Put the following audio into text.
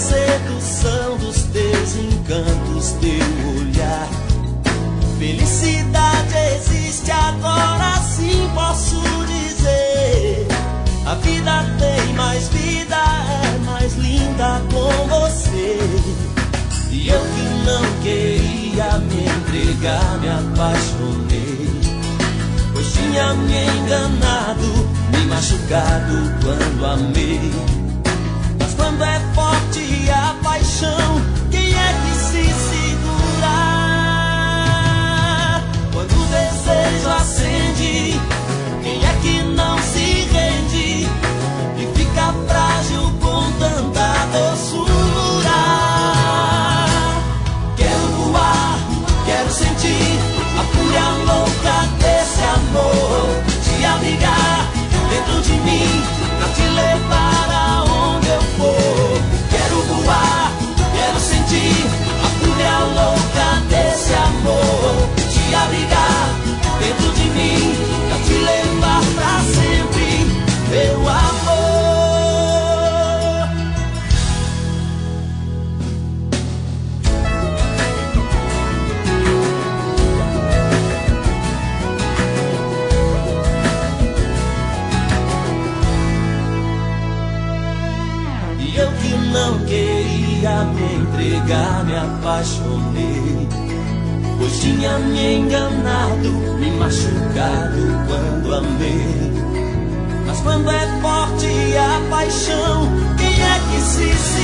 sedução dos teus encantos, teu olhar. Felicidade existe, agora sim posso dizer. A vida tem mais vida, é mais linda com você. E eu que não queria me entregar, me apaixonei, pois tinha me enganado, me machucado quando amei. Mas quando é forte a paixão, quem é que se segura? Quando o desejo acende, quem é que não se rende e fica frágil com tanta doçura? Quero voar, quero sentir a fúria louca desse amor, te abrigar dentro de mim, pra te levar aonde eu for. Quero voar, quero sentir a fúria louca desse amor, te abrigar dentro de mim, pra te levar pra sempre, meu amor. E eu que não queria me entregar, me apaixonei, pois tinha me enganado, me machucado quando amei. Mas quando é forte a paixão, quem é que se